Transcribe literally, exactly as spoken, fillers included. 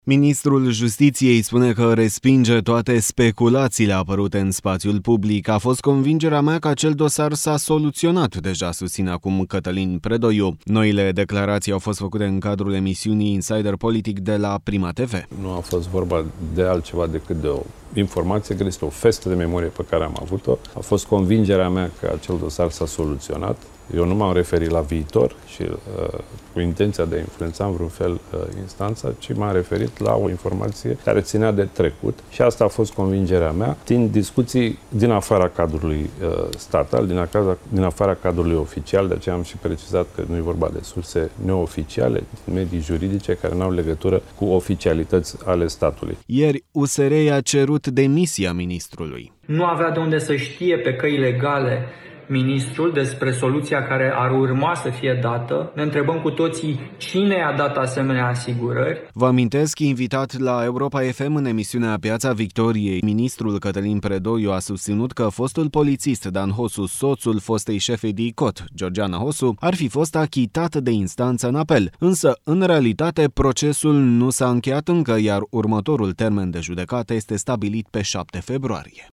Ministrul Justiției spune că respinge toate speculațiile apărute în spațiul public. A fost convingerea mea că acel dosar s-a soluționat deja, susține acum Cătălin Predoiu. Noile declarații au fost făcute în cadrul emisiunii Insider Politic de la Prima T V. Nu a fost vorba de altceva decât de o informație, că este o festă de memorie pe care am avut-o. A fost convingerea mea că acel dosar s-a soluționat. Eu nu m-am referit la viitor și uh, cu intenția de a influența în vreun fel uh, instanța, ci m-am referit la o informație care ținea de trecut și asta a fost convingerea mea. Țin discuții din afara cadrului uh, statal, din, acaza, din afara cadrului oficial, de aceea am și precizat că nu e vorba de surse neoficiale, medii juridice care nu au legătură cu oficialități ale statului. Ieri, U S R I a cerut demisia ministrului. Nu avea de unde să știe pe căi legale ministrul despre soluția care ar urma să fie dată. Ne întrebăm cu toții cine a dat asemenea asigurări. Vă amintesc, invitat la Europa F M în emisiunea Piața Victoriei, ministrul Cătălin Predoiu a susținut că fostul polițist Dan Hosu, soțul fostei șefei de I C O T, Georgiana Hosu, ar fi fost achitat de instanță în apel. Însă, în realitate, procesul nu s-a încheiat încă, iar următorul termen de judecată este stabilit pe șapte februarie.